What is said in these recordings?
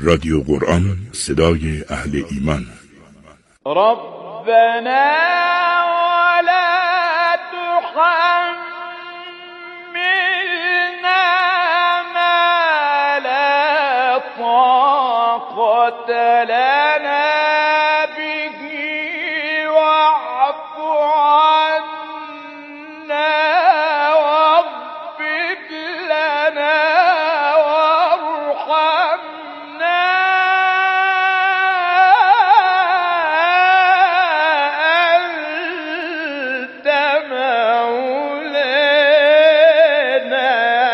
رادیو قرآن، صدای اهل ایمان. ربنا ولا تحملنا ما لا طاقة لنا به واعف عنا واغفر لنا وارحمنا أنت مولانا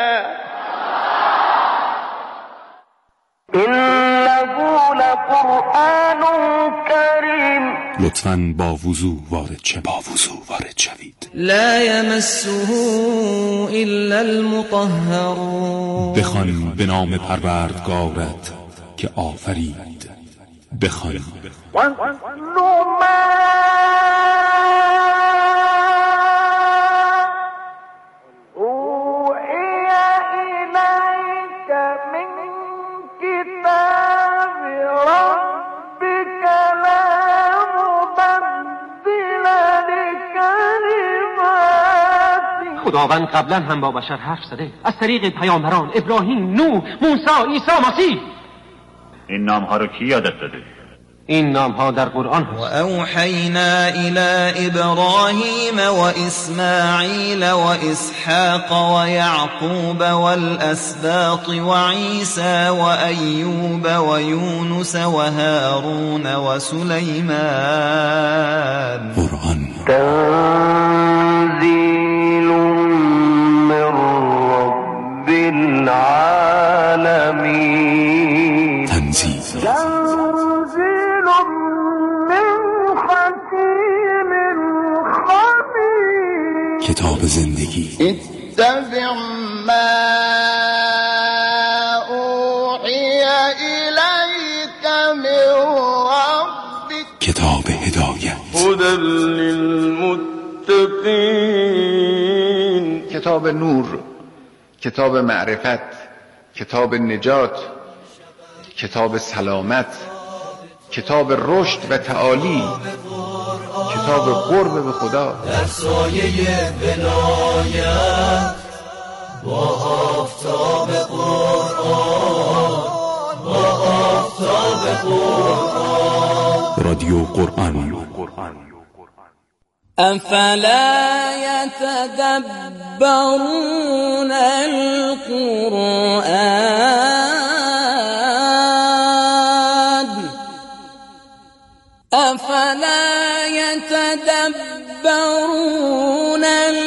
إنه لقرآن كريم. لطفاً با وضو وارد شوید. لا يمسه إلا المطهرون. بخوان به نام پروردگارت که آفرید. بخوان خداوند قبلا هم با بشر حرف زده از طریق پیامبران ابراهیم، نوح، موسی، عیسی مسیح. این نام‌ها رو کی یادت داده؟ این نام‌ها در قرآن هست. و اوحینا الی ابراهیم و اسماعیل و اسحاق و یعقوب والاسباط و عیسی و ایوب و یونس و هارون و سلیمان. قرآن تنزیل من رب العالمین. تنزیل من حکیم خبیر. کتاب زندگی. اتبع ما اوحی الیک من ربک. کتاب هدایت. هدی للمتقین. کتاب نور، کتاب معرفت، کتاب نجات، کتاب سلامت، کتاب رشد و تعالی، کتاب قرب به خدا. در سایه ولایت با آفتاب قرآن، با آفتاب قرآن. رادیو قرآن. افلا يتدبرون القرآن، افلا يتدبرون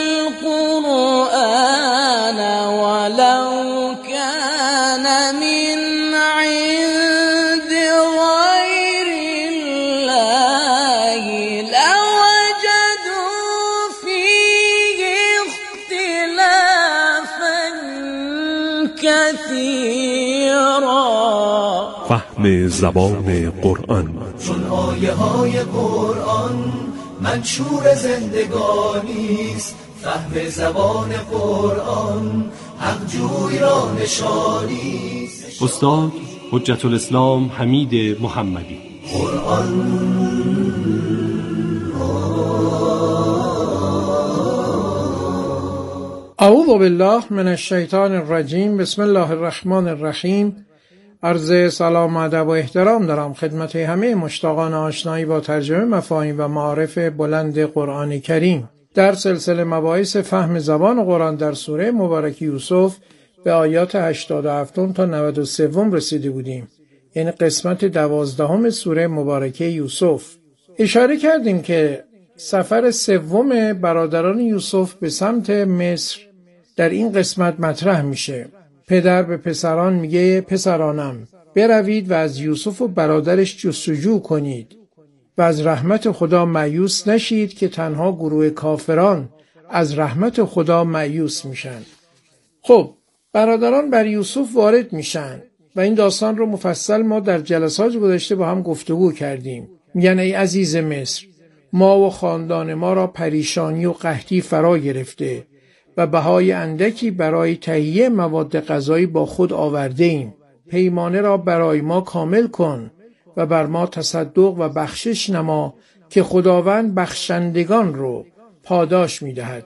القرآن ولو كان من عند غير الله لوجدوا فيه اختلافا كثيرا. فهم زبان قرآن. چون آیه های قرآن منشور زندگانیست، فهم زبان قرآن حق جوی را نشانیست. استاد حجت الاسلام حمید محمدی. اعوذ بالله من الشیطان الرجیم. بسم الله الرحمن الرحیم. عرض سلام و ادب و احترام دارم خدمت همه مشتاقان آشنایی با ترجمه مفاهیم و معارف بلند قرآن کریم. در سلسله مباحث فهم زبان قرآن در سوره مبارک یوسف به آیات 87 تا 93 رسیده بودیم. این قسمت 12 سوره مبارک یوسف. اشاره کردیم که سفر سوم برادران یوسف به سمت مصر در این قسمت مطرح میشه. پدر به پسران میگه پسرانم بروید و از یوسف و برادرش جستجو کنید و از رحمت خدا مایوس نشید که تنها گروه کافران از رحمت خدا مایوس میشن. خب برادران بر یوسف وارد میشن و این داستان رو مفصل ما در جلسات گذشته با هم گفتگو کردیم. میگن ای عزیز مصر، ما و خاندان ما را پریشانی و قحطی فرا گرفته و بهای اندکی برای تهیه مواد غذایی با خود آورده ایم. پیمانه را برای ما کامل کن و بر ما تصدق و بخشش نما که خداوند بخشندگان رو پاداش می‌دهد.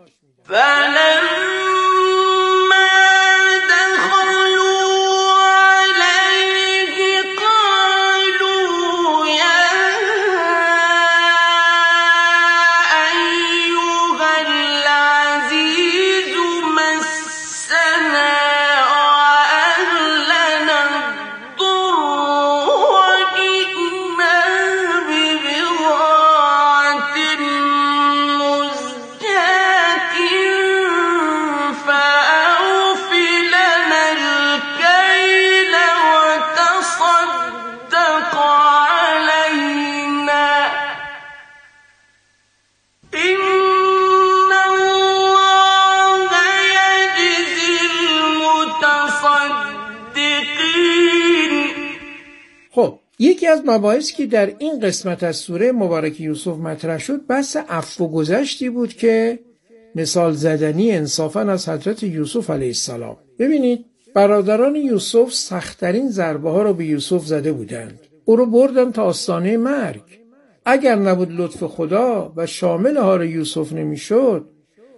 یکی از مباحثی که در این قسمت از سوره مبارک یوسف مطرح شد بحث عفو و گذشتی بود که مثال زدنی انصافاً از حضرت یوسف علیه السلام. ببینید برادران یوسف سخت‌ترین ضربه ها رو به یوسف زده بودند. او رو بردن تا آستانه مرگ. اگر نبود لطف خدا و شامل حال یوسف نمیشد،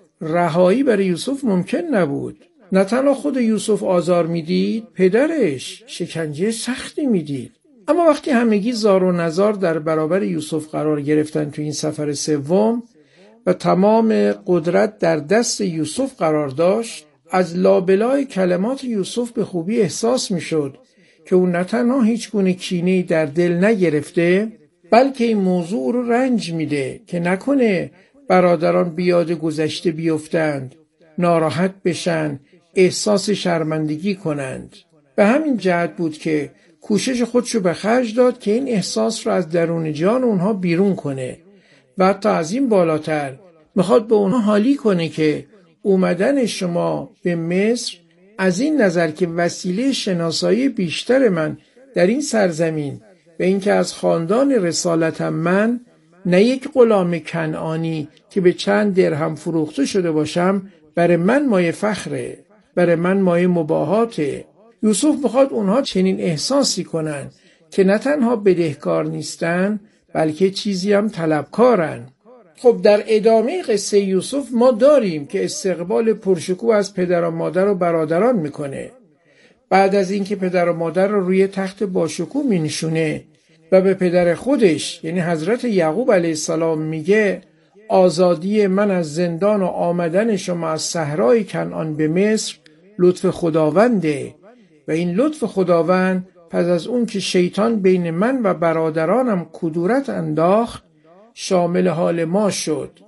رهایی برای یوسف ممکن نبود. نه تنها خود یوسف آزار میدید، پدرش شکنجه سختی میدید. اما وقتی همگی زار و نزار در برابر یوسف قرار گرفتن تو این سفر سوم و تمام قدرت در دست یوسف قرار داشت، از لابلای کلمات یوسف به خوبی احساس میشد که او نه تنها هیچ گونه کینه‌ای در دل نگرفته، بلکه این موضوع رو رنج میده که نکنه برادران بیاد گذشته بیفتند، ناراحت بشن، احساس شرمندگی کنند. به همین جهت بود که کوشش خودشو به خرج داد که این احساس رو از درون جان اونها بیرون کنه و حتی از این بالاتر میخواد به اونها حالی کنه که اومدن شما به مصر از این نظر که وسیله شناسایی بیشتر من در این سرزمین و اینکه از خاندان رسالتم من، نه یک غلام کنعانی که به چند درهم فروخته شده باشم، برای من مایه فخره، برای من مایه مباهاته. یوسف میخواد اونها چنین احساسی کنن که نه تنها بدهکار نیستن بلکه چیزی هم طلبکارن. خب در ادامه قصه یوسف ما داریم که استقبال پرشکوه از پدر و مادر و برادران میکنه. بعد از اینکه پدر و مادر رو روی تخت باشکوه مینشونه و به پدر خودش یعنی حضرت یعقوب علیه السلام میگه آزادی من از زندان و آمدن شما از صحرای کنعان به مصر لطف خداونده و این لطف خداوند پس از اون که شیطان بین من و برادرانم کدورت انداخت شامل حال ما شد.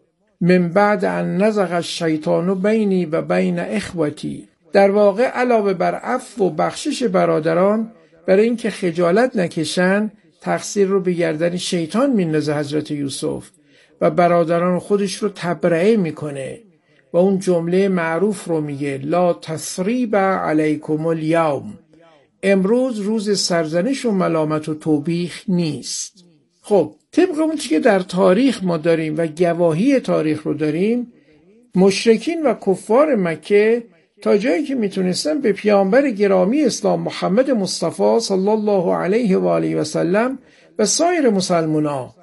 من بعد ان نزغ الشیطان بینی و بین اخوتی. در واقع علاوه بر عفو و بخشش برادران، برای اینکه خجالت نکشن تقصیر رو به گردن شیطان میندازه حضرت یوسف و برادران خودش رو تبرئه میکنه و اون جمله معروف رو میگه لا تثریب علیکم الیوم، امروز روز سرزنش و ملامت و توبیخ نیست. خب طبق اون چیزی که در تاریخ ما داریم و گواهی تاریخ رو داریم، مشرکین و کفار مکه تا جایی که میتونستن به پیامبر گرامی اسلام محمد مصطفی صلی الله علیه و آله و سلم و سایر مسلمان‌ها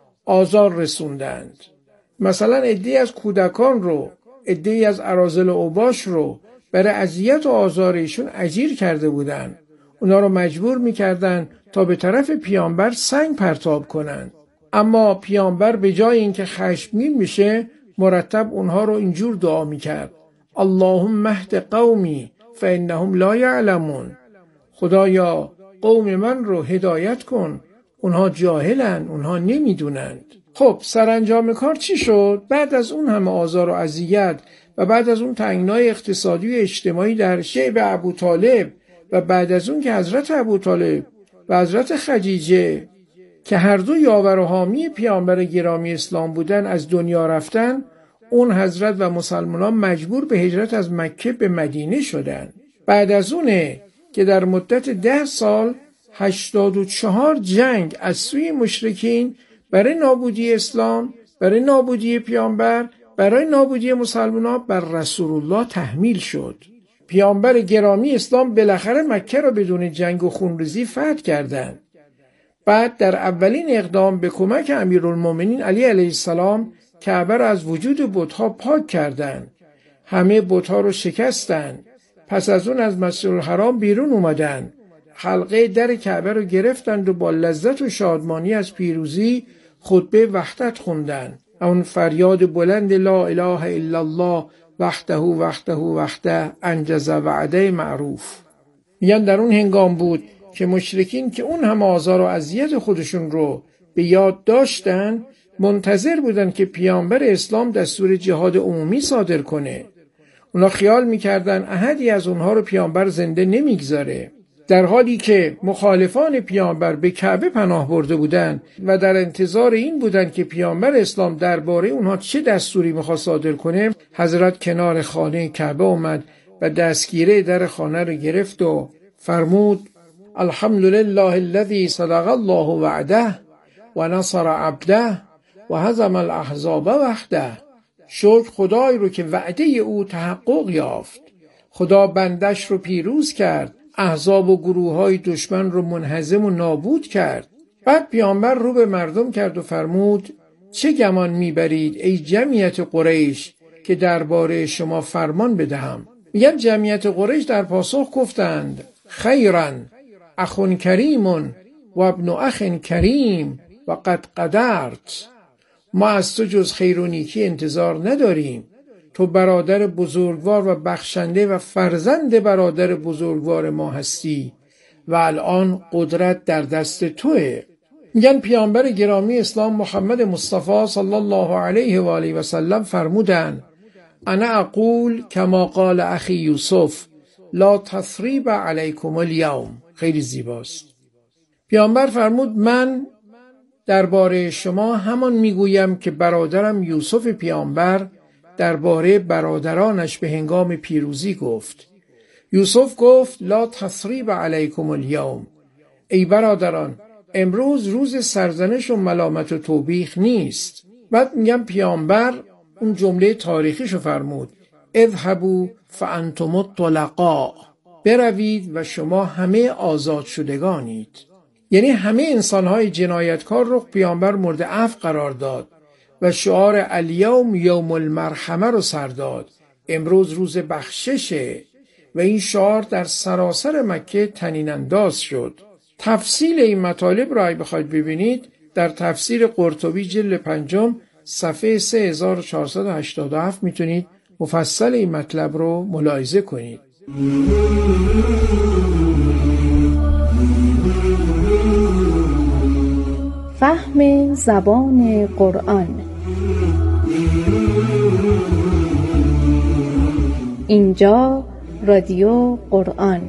آزار رسوندند. مثلا عده‌ای از کودکان رو، عده‌ای از اراذل و اوباش رو برای اذیت و آزار ایشون اجیر کرده بودند. اونا رو مجبور میکردن تا به طرف پیامبر سنگ پرتاب کنن. اما پیامبر به جای اینکه خشمگین بشه مرتب اونها رو اینجور دعا میکرد اللهم اهد قومی فانهم لا یعلمون. خدایا قوم من رو هدایت کن، اونها جاهلن، اونها نمیدونند. خب سرانجام کار چی شد؟ بعد از اون همه آزار و اذیت و بعد از اون تنگنای اقتصادی و اجتماعی در شعب ابوطالب و بعد از اون که حضرت ابوطالب و حضرت خدیجه که هر دو یاور و حامی پیامبر گرامی اسلام بودن از دنیا رفتن، اون حضرت و مسلمانان مجبور به هجرت از مکه به مدینه شدن. بعد از اونه که در مدت 10 سال 84 جنگ از سوی مشرکین برای نابودی اسلام، برای نابودی پیامبر، برای نابودی مسلمانان بر رسول الله تحمیل شد. پیامبر گرامی اسلام بالاخره مکه را بدون جنگ و خونریزی فتح کردند. بعد در اولین اقدام به کمک امیرالمومنین علی علیه السلام کعبه را از وجود بت‌ها پاک کردند. همه بت‌ها رو شکستند. پس از اون از مسجدالحرام بیرون اومدند. حلقه در کعبه رو گرفتند و با لذت و شادمانی از پیروزی خطبه وحدت خوندند. اون فریاد بلند لا اله الا الله وحده وحده وحده انجز وعده معروف. میگن در اون هنگام بود که مشرکین که اون هم آزار و اذیت خودشون رو به یاد داشتن منتظر بودن که پیامبر اسلام دستور جهاد عمومی صادر کنه. اونا خیال میکردن احدی از اونها رو پیامبر زنده نمیگذاره، در حالی که مخالفان پیامبر به کعبه پناه برده بودند و در انتظار این بودند که پیامبر اسلام درباره اونها چه دستوری میخواد صادر کنه. حضرت کنار خانه کعبه اومد و دستگیره در خانه رو گرفت و فرمود الحمدلله الذی صدق الله وعده و نصر عبده و هزم الاحزاب وحده. شکر خدای رو که وعده او تحقق یافت، خدا بندش رو پیروز کرد، احزاب و گروه‌های دشمن رو منهزم و نابود کرد. بعد پیامبر رو به مردم کرد و فرمود چه گمان میبرید ای جمعیت قریش که درباره شما فرمان بدهم؟ میگن جمعیت قریش در پاسخ گفتند خیراً اخون کریم و ابن اخ کریم و قد قدرت. ما از تو جز خیر و نیکی انتظار نداریم، تو برادر بزرگوار و بخشنده و فرزند برادر بزرگوار ما هستی و الان قدرت در دست توه. میگن پیامبر گرامی اسلام محمد مصطفی صلی الله علیه و آله و سلم فرمودند انا اقول کما قال اخی یوسف لا تثریب علیکم الیوم. خیلی زیباست. پیامبر فرمود من درباره شما همان میگویم که برادرم یوسف پیامبر درباره برادرانش به هنگام پیروزی گفت. یوسف گفت لا تثریب علیکم الیوم، ای برادران امروز روز سرزنش و ملامت و توبیخ نیست. بعد میگم پیامبر اون جمله تاریخیشو فرمود اذهبوا فانتم الطلقاء، بروید و شما همه آزاد شدگانید. یعنی همه انسانهای جنایتکار رو پیامبر مورد عفو قرار داد و شعار الیوم یوم المرحمه رو سر داد، امروز روز بخششه، و این شعار در سراسر مکه طنین انداز شد. تفصیل این مطالب را اگه بخواید ببینید در تفسیر قرطبی جلد 5 صفحه 3487 میتونید مفصل این مطلب رو ملاحظه کنید. فهم زبان قرآن. اینجا رادیو قرآن.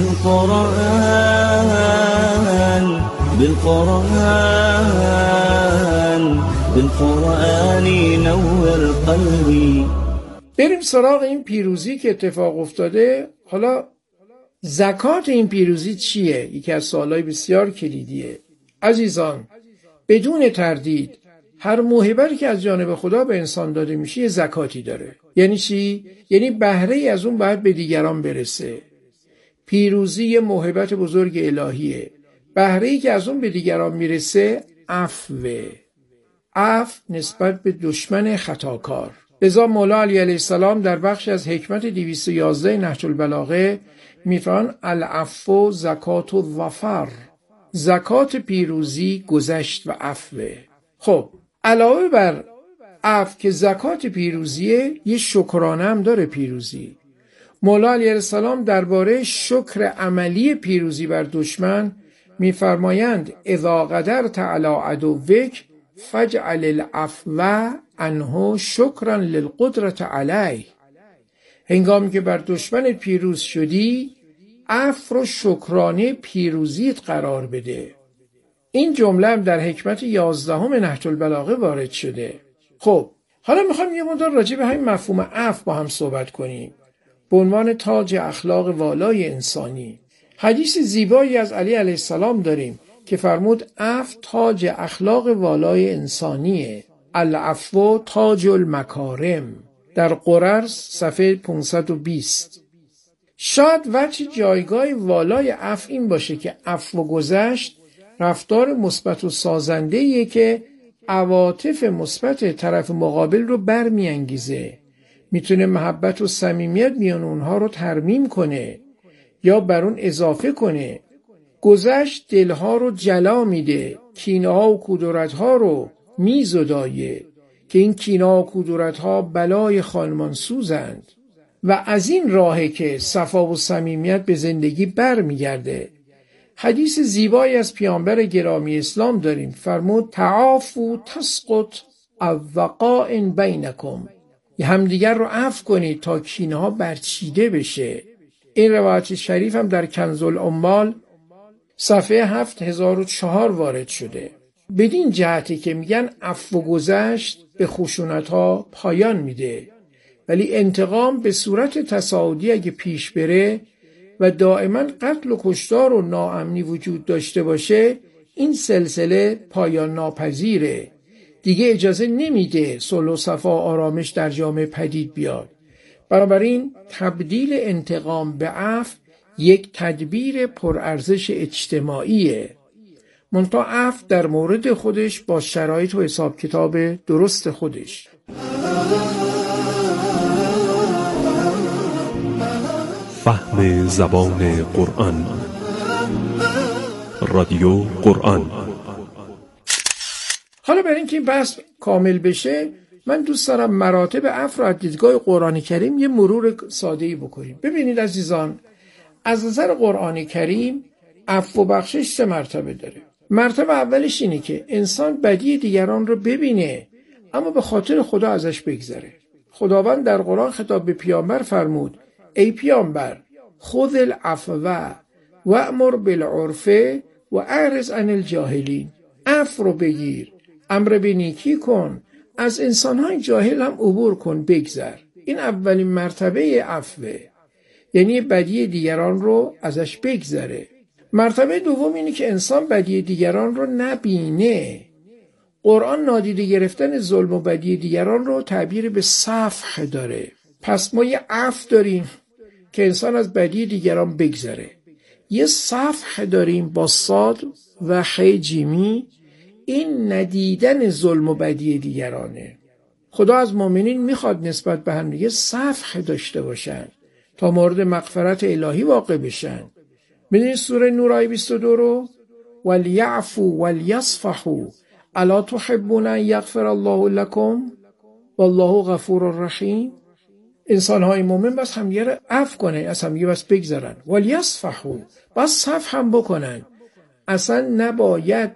بالقرآن نور قلبی. بریم سراغ این پیروزی که اتفاق افتاده. حالا زکات این پیروزی چیه؟ یکی از سوالای بسیار کلیدیه. عزیزان بدون تردید هر موهبتی که از جانب خدا به انسان داده میشه یه زکاتی داره. یعنی چی؟ یعنی بهره ای از اون باید به دیگران برسه. پیروزی یه موهبت بزرگ الهیه. بهره ای که از اون به دیگران میرسه عفوه. عفو نسبت به دشمن خطاکار. لذا مولا علی علیه السلام در بخش از حکمت 211 نهج البلاغه میفرمان العفو زکات الظفر، زکات پیروزی گذشت و عفوه. خب علاوه بر عفو که زکات پیروزیه، یه شکرانه هم داره پیروزی. مولا علیه السلام درباره شکر عملی پیروزی بر دشمن میفرمایند اذا قدرت علی عدوک فجعل العفو عنه شکرا للقدرت علیه. هنگامی که بر دشمن پیروز شدی عفو رو شکرانه پیروزیت قرار بده. این جمله هم در حکمت 11 نهج البلاغه وارد شده. خب حالا میخوایم یه مقدار راجع به همین مفهوم عفو با هم صحبت کنیم به عنوان تاج اخلاق والای انسانی. حدیث زیبایی از علی علیه السلام داریم که فرمود عفو تاج اخلاق والای انسانیه. العفو تاج المکارم، در قرر صفحه 520. شاید وجه جایگاه والای عفو این باشه که عفو و گذشت رفتار مثبت و سازنده‌ایه که عواطف مثبت طرف مقابل رو برمی‌انگیزه. میتونه محبت و صمیمیت میان اونها رو ترمیم کنه یا بر اون اضافه کنه. گذشت دلها رو جلا میده، کینه‌ها و کدورت‌ها رو میزدایه که این کینه‌ها و کدورت‌ها بلای خانمانسوزند و از این راهه که صفا و صمیمیت به زندگی برمیگرده. حدیث زیبایی از پیامبر گرامی اسلام داریم، فرمود تعافوا تسقط الوقائن بینکم، همدیگر رو عفو کنید تا کینه‌ها برچیده بشه. این روایت شریف هم در کنز العمال صفحه 7004 وارد شده. بدین جهتی که میگن عفو و گذشت به خشونت‌ها پایان میده، ولی انتقام به صورت تصاعدی اگه پیش بره و دائما قتل و کشتار و ناامنی وجود داشته باشه، این سلسله پایان ناپذیره. دیگه اجازه نمیده صلح و صفا و آرامش در جامعه پدید بیاد. بنابراین تبدیل انتقام به عفو یک تدبیر پرارزش اجتماعیه. منتها عفو در مورد خودش با شرایط و حساب کتاب درست خودش. فهم زبان قرآن. رادیو قرآن. حالا برای اینکه این بحث کامل بشه، من دوست دارم مراتب عفو را از دیدگاه قرآن کریم یه مرور ساده‌ای بکنیم. ببینید عزیزان، از نظر قرآن کریم عفو و بخشش 3 مرتبه داره. مرتبه اولش اینه که انسان بدی دیگران رو ببینه اما به خاطر خدا ازش بگذره. خداوند در قرآن خطاب به پیامبر فرمود ای پیامبر خذ العفو و امر بالعرف و اعرض عن الجاهلین. عفو رو بگیر، امر به نیکی کن، از انسانهای جاهل هم عبور کن، بگذر. این اولین مرتبه عفوه، یعنی بدی دیگران رو ازش بگذره. مرتبه دوم اینه که انسان بدی دیگران رو نبینه. قرآن نادیده گرفتن ظلم و بدی دیگران رو تعبیر به صفح داره. پس ما یه عفو داریم که انسان از بدی دیگران بگذره، یه صفح داریم با صاد و خ جیمی، این ندیدن ظلم و بدی دیگرانه. خدا از مؤمنین میخواد نسبت به هم دیگه صفح داشته باشن تا مورد مغفرت الهی واقع بشن. ببینید سوره نور آیه 22 رو ولیعفوا ولیصفحوا الا تحبون ان یغفر الله لكم والله غفور رحیم. انسان‌های مؤمن بس همدیگه رو عفو کنن، از همدیگه بس بگذرن. ولیصفحوا، بس صفح هم بکنن، اصلا نباید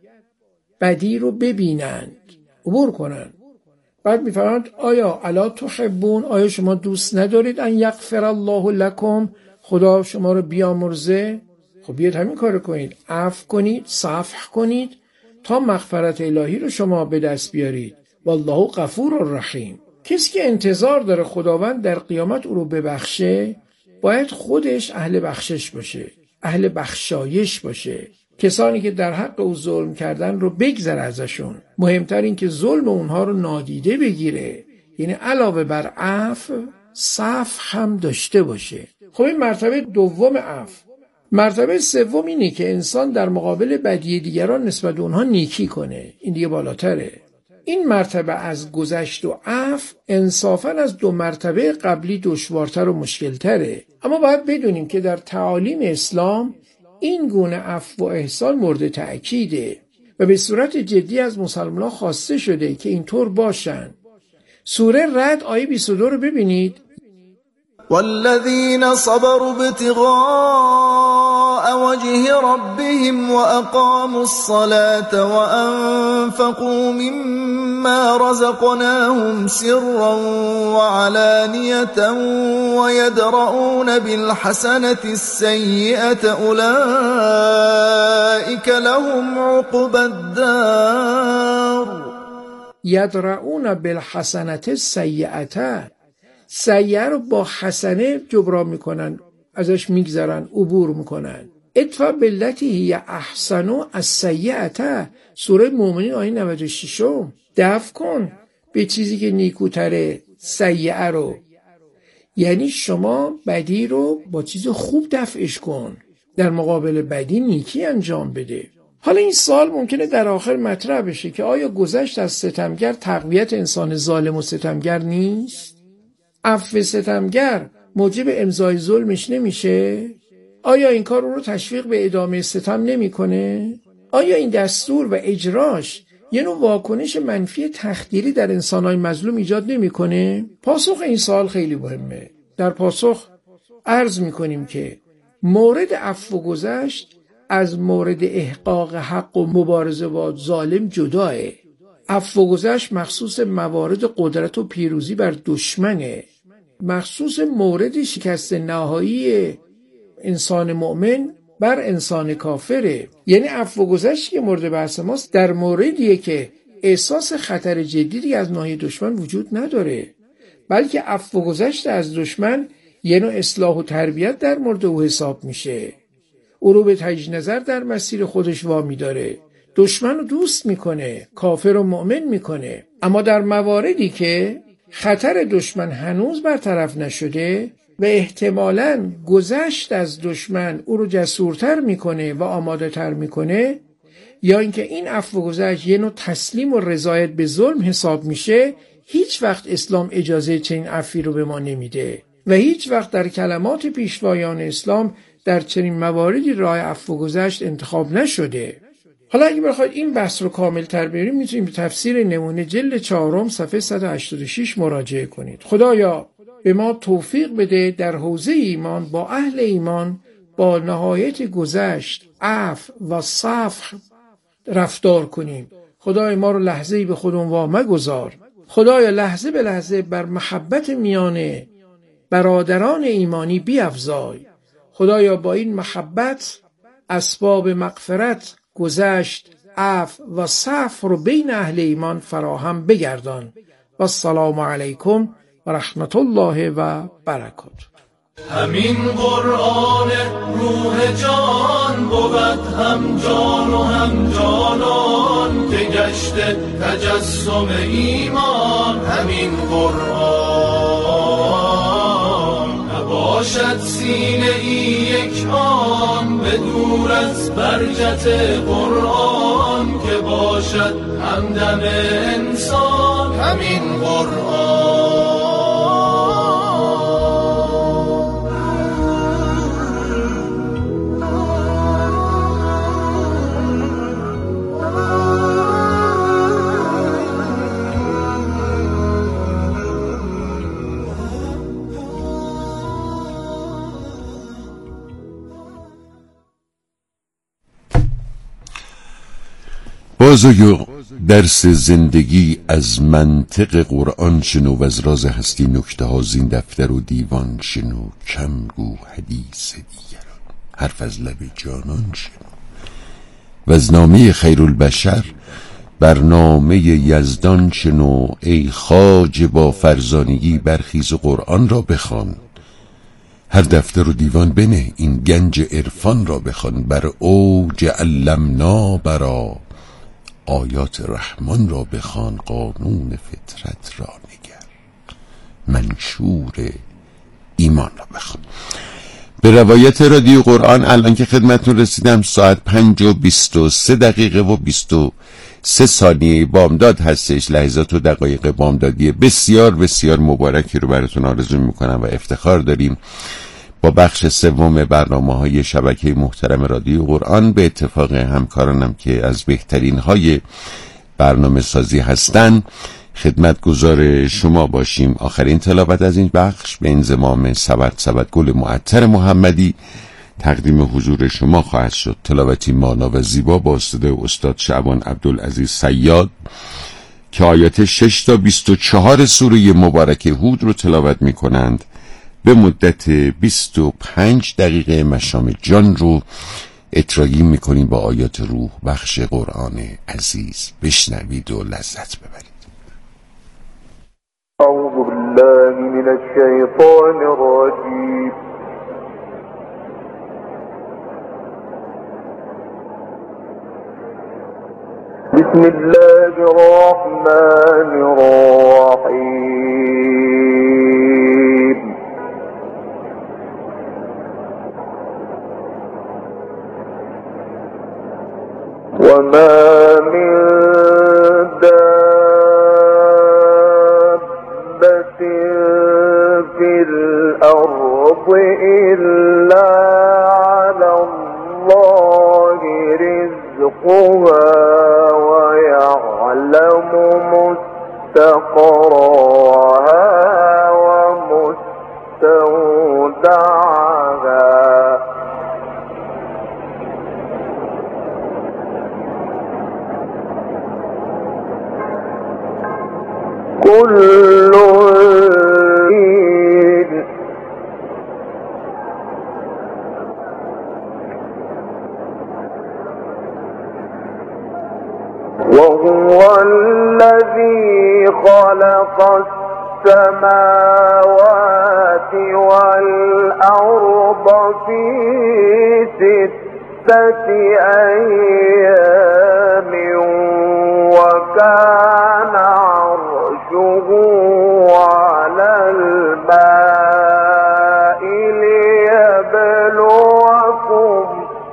بدی رو ببینند، عبور کنن. بعد میفرماند آیا الا تحبون، آیا شما دوست ندارید ان یغفر الله لکم، خدا شما رو بیامرزه؟ خب بیاد همین کار کنید، عفو کنید، صفح کنید تا مغفرت الهی رو شما به دست بیارید. والله غفور رحیم. کسی که انتظار داره خداوند در قیامت او رو ببخشه، باید خودش اهل بخشش باشه، اهل بخشایش باشه. کسانی که در حق او ظلم کردن رو بگذره ازشون. مهمتر این که ظلم اونها رو نادیده بگیره، یعنی علاوه بر عفو صفح هم داشته باشه. خب این مرتبه دوم عفو. مرتبه سوم اینه که انسان در مقابل بدی دیگران نسبت به اونها نیکی کنه. این دیگه بالاتره. این مرتبه از گذشت و عفو انصافاً از 2 مرتبه قبلی دشوارتر و مشکلتره. اما باید بدونیم که در تعالیم اسلام این گونه عفو و احسان مورد تأکیده و به صورت جدی از مسلمانان خواسته شده که اینطور باشن. سوره رعد آیه 22 رو ببینید. والذين صبروا ابتغاء وجه ربهم وأقاموا الصلاة وأنفقوا مما رزقناهم سرا وعلانية ويدرؤون بالحسنة السيئة أولئك لهم عقبى الدار. یدرؤون بالحسنة السیئة، سیئه رو با حسنه جبران میکنن، ازش میگذرن، عبور میکنن. ادفع بالتی هی احسن السیئة، سوره مومنین آیه 96. دفع کن به چیزی که نیکوتره سیئه رو. یعنی شما بدی رو با چیز خوب دفعش کن، در مقابل بدی نیکی انجام بده. حالا این سوال ممکنه در آخر مطرح بشه که آیا گذشت از ستمگر تقویت انسان ظالم و ستمگر نیست؟ عفو ستمگر موجب امضای ظلمش نمیشه؟ آیا این کار رو تشویق به ادامه ستم نمیکنه؟ آیا این دستور و اجراش یه نوع واکنش منفی تخدیری در انسانهای مظلوم ایجاد نمیکنه؟ پاسخ این سوال خیلی مهمه. در پاسخ عرض میکنیم که مورد عفو و گذشت از مورد احقاق حق و مبارزه با ظالم جداه. عفو و گذشت مخصوص موارد قدرت و پیروزی بر دشمنه، مخصوص مورد شکست نهایی انسان مؤمن بر انسان کافره. یعنی عفو و گذشت که مورد بحث ماست در موردیه که احساس خطر جدی از ناحیه دشمن وجود نداره، بلکه عفو و گذشت از دشمن یه نوع اصلاح و تربیت در مورد او حساب میشه. او رو به تجدید نظر در مسیر خودش وامی داره، دشمن رو دوست میکنه، کافر و مؤمن میکنه. اما در مواردی که خطر دشمن هنوز برطرف نشده و احتمالاً گذشت از دشمن او رو جسورتر میکنه و آماده تر میکنه، یا اینکه این عفو و گذشت یه نوع تسلیم و رضایت به ظلم حساب میشه، هیچ وقت اسلام اجازه چنین عفوی رو به ما نمیده و هیچ وقت در کلمات پیشوایان اسلام در چنین مواردی راه عفو و گذشت انتخاب نشده. حالا اگه بخواید این بحث رو کامل تر بریم میتونیم به تفسیر نمونه جلد 4 صفحه 186 مراجعه کنید. خدایا به ما توفیق بده در حوزه ایمان با اهل ایمان با نهایت گذشت، عفو و صفح رفتار کنیم. خدای ما رو لحظه‌ای به خودمون وامگذار. خدایا لحظه به لحظه بر محبت میان برادران ایمانی بیفزای. خدایا با این محبت اسباب مغفرت، گذشت، عفو و صفح رو بین اهل ایمان فراهم بگردان. و السلام علیکم و رحمت الله و برکاته. همین قرآن روح جان بود، هم جان و هم جانان که گشته تجسم ایمان. همین قرآن نباشد سینه ای یک آن به دور از برجت قرآن که باشد همدم انسان. همین قرآن بازو درس زندگی از منطق قرآن شنو و از راز هستی نکته ها زین دفتر و دیوان شنو. کم گو حدیث دیگران، حرف از لب جانان شنو. و از نامه خیرالبشر برنامه یزدان شنو. ای خواجه با فرزانگی برخیز و قرآن را بخوان. هر دفتر و دیوان بنه این گنج عرفان را بخوان. بر اوج علمنا برا آیات رحمان را بخوان. قانون فطرت را نگر، منشور ایمان را بخوان. به روایت رادیو قرآن الان که خدمتتون رسیدم ساعت 5:23 و 23 ثانیه بامداد هستش. لحظات و دقایق بامدادی بسیار بسیار مبارکی رو براتون آرزو میکنم و افتخار داریم با بخش سوم برنامه‌های شبکه محترم رادیو قرآن به اتفاق همکارانم که از بهترین های برنامه سازی هستن خدمتگزار شما باشیم. آخرین تلاوت از این بخش به انضمام سبد گل معطر محمدی تقدیم حضور شما خواهد شد. تلاوتی مانا و زیبا با صدای استاد شعبان عبدالعزیز صیاد که آیات 6 تا 24 سوره مبارکه هود رو تلاوت می کنند. به مدت 25 دقیقه مشام جان رو اطراحی میکنیم با آیات روح بخش قرآن عزیز. بشنوید و لذت ببرید. اعوذ بالله من الشیطان الرجیم. بسم الله الرحمن الرحیم. وما من دابة في الأرض إلا على الله رزقها ويعلم مستقرها ومستودعها كل وهو الذي خلق السماوات والأرض في 6 أيام وكان عرشه على الماء ليبلوكم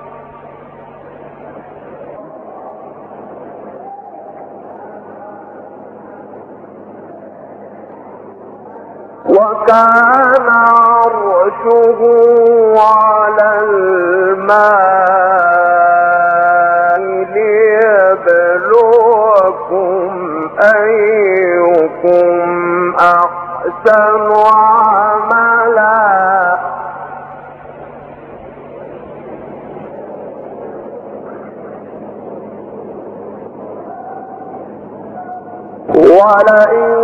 على الماء ليبلوكم أيكم أحسن عملا ولئن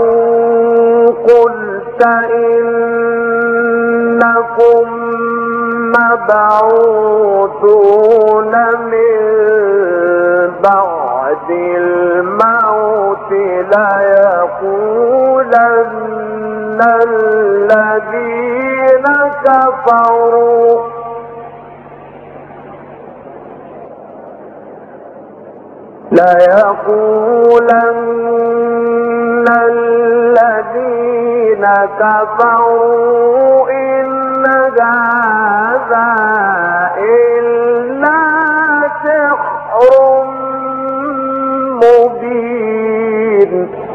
قلت إنكم مبعوثون من بعد الموت ليقولن الذين كفروا إن هذا إلا سحر مبين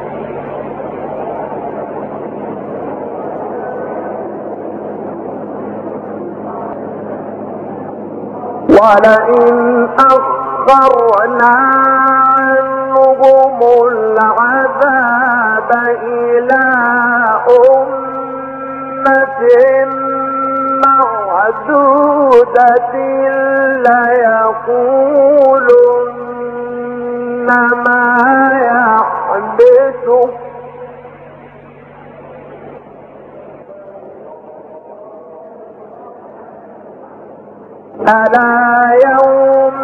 ولئن أخرنا عنهم العذاب إلى أمة معدودة ليقولن ما يحبسه ألا يوم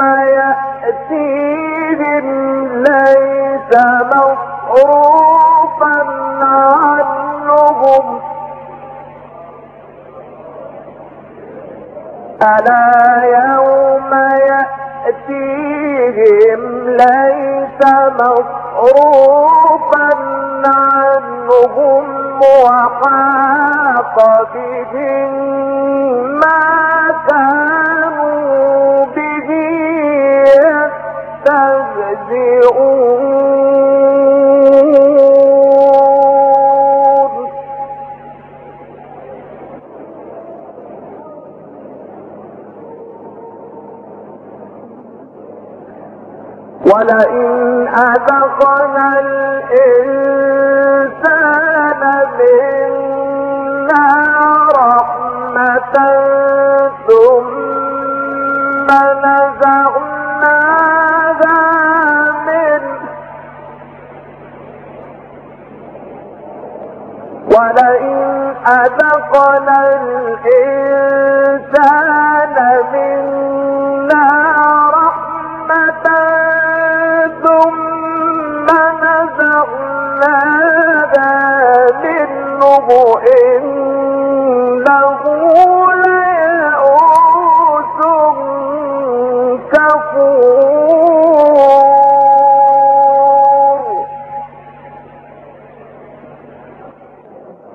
يأتيهم ليس مصروفا عنهم ألا يوم يأتيهم ليس مصروفا عنهم وحاق بهم ما كانوا به يستهزئون ولئن أذقنا الإنسان منا رحمة ثم نزعناها منه ولئن أذقنا الإنسان منا رحمة ثم نزعناها منه